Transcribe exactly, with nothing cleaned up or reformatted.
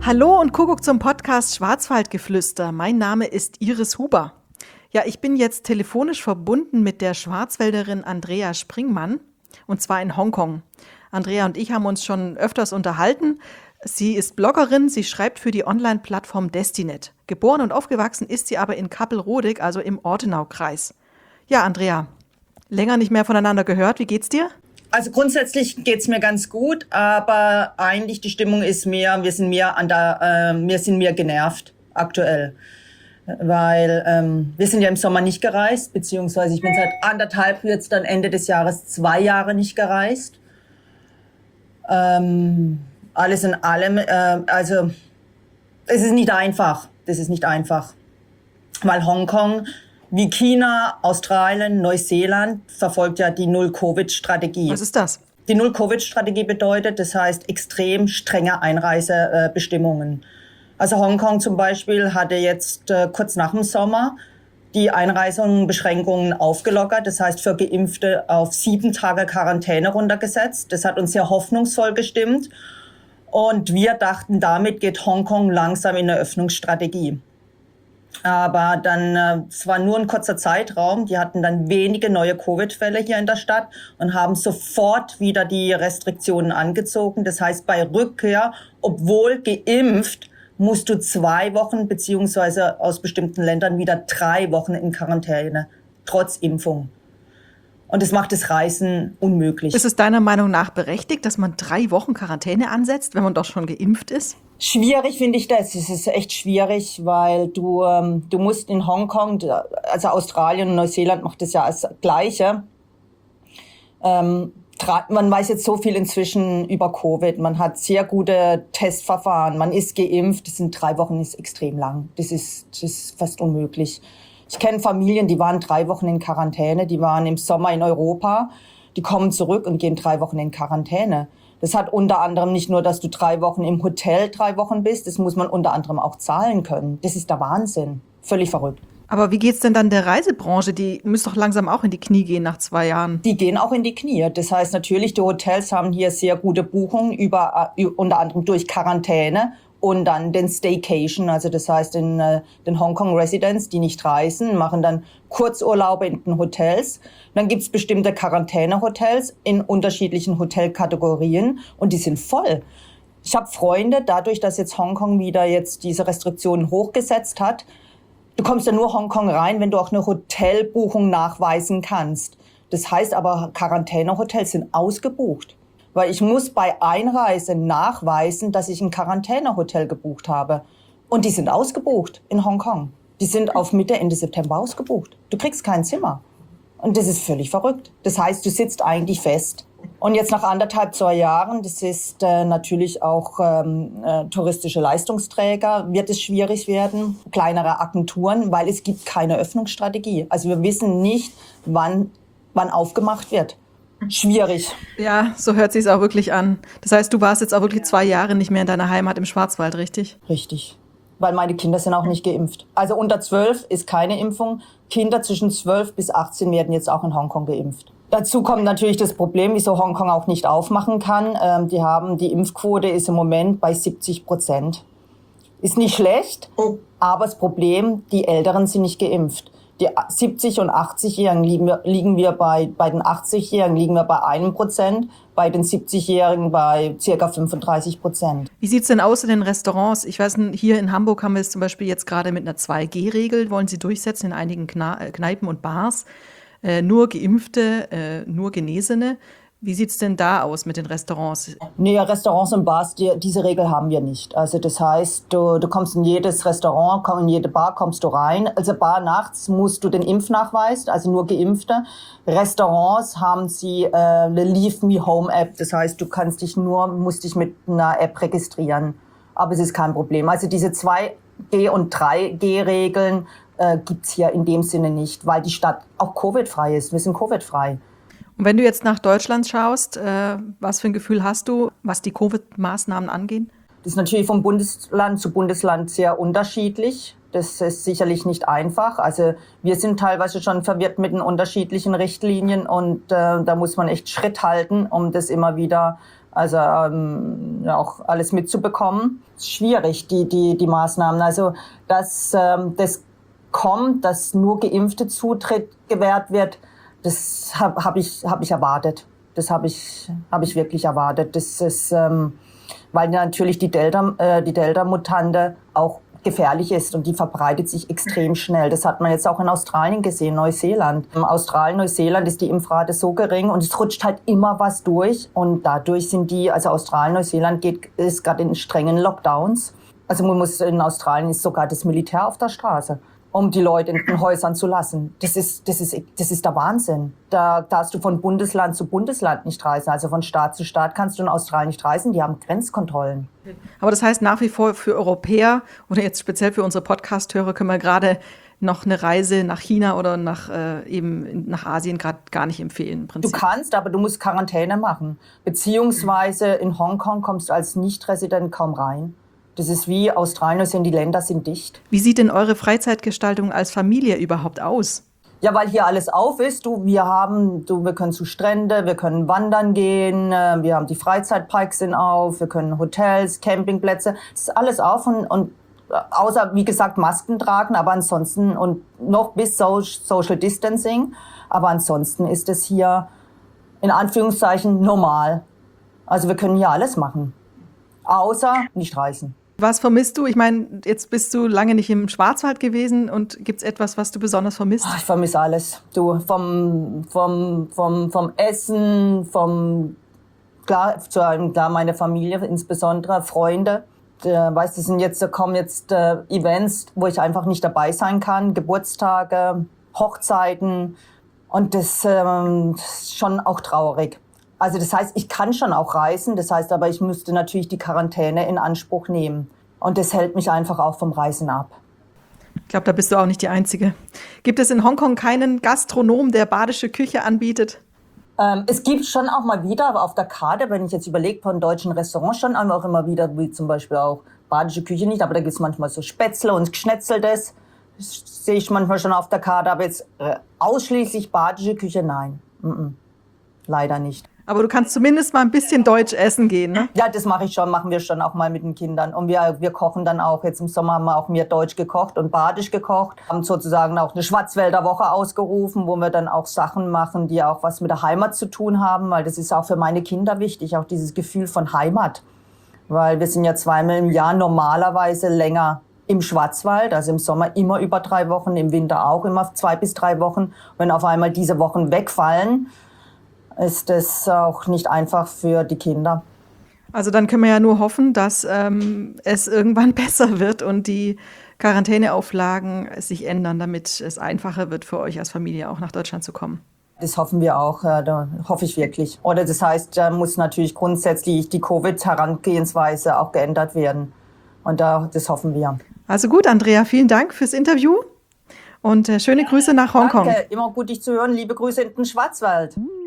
Hallo und Kuckuck zum Podcast Schwarzwaldgeflüster. Mein Name ist Iris Huber. Ja, ich bin jetzt telefonisch verbunden mit der Schwarzwälderin Andrea Springmann, und zwar in Hongkong. Andrea und ich haben uns schon öfters unterhalten. Sie ist Bloggerin, sie schreibt für die Online-Plattform Destinet. Geboren und aufgewachsen ist sie aber in Kappelrodig, also im Ortenaukreis. Ja, Andrea, länger nicht mehr voneinander gehört. Wie geht's dir? Also grundsätzlich geht's mir ganz gut, aber eigentlich die Stimmung ist mehr, wir sind mehr an der, äh, wir sind mehr genervt aktuell. Weil ähm, wir sind ja im Sommer nicht gereist, beziehungsweise ich bin seit anderthalb, jetzt dann Ende des Jahres, zwei Jahre nicht gereist. Ähm, alles in allem, äh, also es ist nicht einfach, das ist nicht einfach. Weil Hongkong, wie China, Australien, Neuseeland, verfolgt ja die Null-Covid-Strategie. Was ist das? Die Null-Covid-Strategie bedeutet, das heißt extrem strenge Einreisebestimmungen. Also Hongkong zum Beispiel hatte jetzt äh, kurz nach dem Sommer die Einreisebeschränkungen aufgelockert. Das heißt für Geimpfte auf sieben Tage Quarantäne runtergesetzt. Das hat uns sehr hoffnungsvoll gestimmt. Und wir dachten, damit geht Hongkong langsam in eine Öffnungsstrategie. Aber dann, äh, es war nur ein kurzer Zeitraum. Die hatten dann wenige neue Covid-Fälle hier in der Stadt und haben sofort wieder die Restriktionen angezogen. Das heißt, bei Rückkehr, obwohl geimpft, musst du zwei Wochen beziehungsweise aus bestimmten Ländern wieder drei Wochen in Quarantäne, trotz Impfung. Und das macht das Reisen unmöglich. Ist es deiner Meinung nach berechtigt, dass man drei Wochen Quarantäne ansetzt, wenn man doch schon geimpft ist? Schwierig finde ich das. Es ist echt schwierig, weil du ähm, du musst in Hongkong, also Australien und Neuseeland macht das ja als Gleiche. Ähm, Man weiß jetzt so viel inzwischen über Covid. Man hat sehr gute Testverfahren. Man ist geimpft. Das sind drei Wochen, ist extrem lang. Das ist, das ist fast unmöglich. Ich kenne Familien, die waren drei Wochen in Quarantäne. Die waren im Sommer in Europa. Die kommen zurück und gehen drei Wochen in Quarantäne. Das hat unter anderem nicht nur, dass du drei Wochen im Hotel drei Wochen bist. Das muss man unter anderem auch zahlen können. Das ist der Wahnsinn. Völlig verrückt. Aber wie geht's denn dann der Reisebranche? Die müsste doch langsam auch in die Knie gehen nach zwei Jahren. Die gehen auch in die Knie. Das heißt natürlich, die Hotels haben hier sehr gute Buchungen, über, unter anderem durch Quarantäne und dann den Staycation. Also das heißt, den, den Hongkong Residents, die nicht reisen, machen dann Kurzurlaube in den Hotels. Dann gibt's bestimmte Quarantänehotels in unterschiedlichen Hotelkategorien und die sind voll. Ich habe Freunde, dadurch, dass jetzt Hongkong wieder jetzt diese Restriktionen hochgesetzt hat, du kommst ja nur Hongkong rein, wenn du auch eine Hotelbuchung nachweisen kannst. Das heißt aber, Quarantänehotels sind ausgebucht. Weil ich muss bei Einreise nachweisen, dass ich ein Quarantänehotel gebucht habe. Und die sind ausgebucht in Hongkong. Die sind auf Mitte, Ende September ausgebucht. Du kriegst kein Zimmer. Und das ist völlig verrückt. Das heißt, du sitzt eigentlich fest. Und jetzt nach anderthalb, zwei Jahren, das ist äh, natürlich auch ähm, äh, touristische Leistungsträger, wird es schwierig werden, kleinere Agenturen, weil es gibt keine Öffnungsstrategie. Also wir wissen nicht, wann, wann aufgemacht wird. Schwierig. Ja, so hört sich's auch wirklich an. Das heißt, du warst jetzt auch wirklich zwei Jahre nicht mehr in deiner Heimat im Schwarzwald, richtig? Richtig. Weil meine Kinder sind auch nicht geimpft. Also unter zwölf ist keine Impfung. Kinder zwischen zwölf bis achtzehn werden jetzt auch in Hongkong geimpft. Dazu kommt natürlich das Problem, wieso Hongkong auch nicht aufmachen kann. Ähm, die haben, die Impfquote ist im Moment bei siebzig Prozent. Ist nicht schlecht, aber das Problem, die Älteren sind nicht geimpft. Die siebzig- und achtzig-Jährigen liegen wir, liegen wir bei, bei den achtzig-Jährigen liegen wir bei einem Prozent, bei den siebzig-Jährigen bei circa fünfunddreißig Prozent. Wie sieht's denn aus in den Restaurants? Ich weiß nicht, hier in Hamburg haben wir es zum Beispiel jetzt gerade mit einer zwei G Regel, wollen sie durchsetzen in einigen Kneipen und Bars. Äh, nur Geimpfte, äh, nur Genesene. Wie sieht's denn da aus mit den Restaurants? Nee, Restaurants und Bars, die, diese Regel haben wir nicht. Also das heißt, du, du kommst in jedes Restaurant, komm, in jede Bar kommst du rein. Also Bar nachts musst du den Impfnachweis, also nur Geimpfte. Restaurants haben sie äh, eine Leave Me Home App. Das heißt, du kannst dich nur, musst dich mit einer App registrieren. Aber es ist kein Problem. Also diese zwei G und drei G Regeln äh, gibt's hier in dem Sinne nicht, weil die Stadt auch Covid-frei ist. Wir sind Covid-frei. Und wenn du jetzt nach Deutschland schaust, äh, was für ein Gefühl hast du, was die Covid-Maßnahmen angehen? Das ist natürlich vom Bundesland zu Bundesland sehr unterschiedlich. Das ist sicherlich nicht einfach. Also wir sind teilweise schon verwirrt mit den unterschiedlichen Richtlinien und äh, da muss man echt Schritt halten, um das immer wieder Also ähm, auch alles mitzubekommen, ist schwierig, die, die, die Maßnahmen. Also dass ähm, das kommt, dass nur Geimpfte Zutritt gewährt wird, das habe hab ich, hab ich erwartet. Das habe ich, hab ich wirklich erwartet. Das ist, ähm, weil natürlich die Delta, äh, die Delta-Mutante auch gefährlich ist und die verbreitet sich extrem schnell. Das hat man jetzt auch in Australien gesehen, Neuseeland. In Australien, Neuseeland ist die Impfrate so gering und es rutscht halt immer was durch und dadurch sind die, also Australien, Neuseeland geht, ist gerade in strengen Lockdowns. Also man muss, in Australien ist sogar das Militär auf der Straße, um die Leute in den Häusern zu lassen. Das ist, das ist, das ist der Wahnsinn. Da darfst du von Bundesland zu Bundesland nicht reisen. Also von Staat zu Staat kannst du in Australien nicht reisen. Die haben Grenzkontrollen. Aber das heißt nach wie vor für Europäer oder jetzt speziell für unsere Podcast-Hörer können wir gerade noch eine Reise nach China oder nach, äh, eben nach Asien gerade gar nicht empfehlen. Im Prinzip. Du kannst, aber du musst Quarantäne machen. Beziehungsweise in Hongkong kommst du als Nicht-Resident kaum rein. Das ist wie Australien, sind die Länder sind dicht. Wie sieht denn eure Freizeitgestaltung als Familie überhaupt aus? Ja, weil hier alles auf ist. Du, wir haben, du, wir können zu Strände, wir können wandern gehen, wir haben die Freizeitparks sind auf, wir können Hotels, Campingplätze. Es ist alles auf und, und außer, wie gesagt, Masken tragen, aber ansonsten und noch bis so, Social Distancing. Aber ansonsten ist es hier in Anführungszeichen normal. Also wir können hier alles machen. Außer nicht reisen. Was vermisst du? Ich meine, jetzt bist du lange nicht im Schwarzwald gewesen und gibt es etwas, was du besonders vermisst? Ich vermisse alles. Du, vom, vom, vom, vom Essen, vom, klar, zu einem, klar, meine Familie, insbesondere Freunde. Äh, weißt du, sind jetzt, da kommen jetzt äh, Events, wo ich einfach nicht dabei sein kann, Geburtstage, Hochzeiten und das ähm, ist schon auch traurig. Also das heißt, ich kann schon auch reisen, das heißt aber, ich müsste natürlich die Quarantäne in Anspruch nehmen. Und das hält mich einfach auch vom Reisen ab. Ich glaube, da bist du auch nicht die Einzige. Gibt es in Hongkong keinen Gastronom, der badische Küche anbietet? Ähm, es gibt schon auch mal wieder auf der Karte, wenn ich jetzt überlege, von deutschen Restaurants schon auch immer wieder, wie zum Beispiel auch badische Küche nicht, aber da gibt es manchmal so Spätzle und Geschnetzeltes. Das sehe ich manchmal schon auf der Karte, aber jetzt äh, ausschließlich badische Küche, nein. Mm-mm. Leider nicht. Aber du kannst zumindest mal ein bisschen deutsch essen gehen, ne? Ja, das mache ich schon, machen wir schon auch mal mit den Kindern. Und wir, wir kochen dann auch, jetzt im Sommer haben wir auch mehr deutsch gekocht und badisch gekocht. Haben sozusagen auch eine Schwarzwälder Woche ausgerufen, wo wir dann auch Sachen machen, die auch was mit der Heimat zu tun haben, weil das ist auch für meine Kinder wichtig, auch dieses Gefühl von Heimat. Weil wir sind ja zweimal im Jahr normalerweise länger im Schwarzwald, also im Sommer immer über drei Wochen, im Winter auch immer zwei bis drei Wochen. Wenn auf einmal diese Wochen wegfallen, ist es auch nicht einfach für die Kinder. Also dann können wir ja nur hoffen, dass ähm, es irgendwann besser wird und die Quarantäneauflagen sich ändern, damit es einfacher wird für euch als Familie auch nach Deutschland zu kommen. Das hoffen wir auch, da hoffe ich wirklich. Oder das heißt, da muss natürlich grundsätzlich die Covid-Herangehensweise auch geändert werden. Und da, das hoffen wir. Also gut, Andrea, vielen Dank fürs Interview und äh, schöne Grüße nach Hongkong. Danke, immer gut dich zu hören. Liebe Grüße in den Schwarzwald.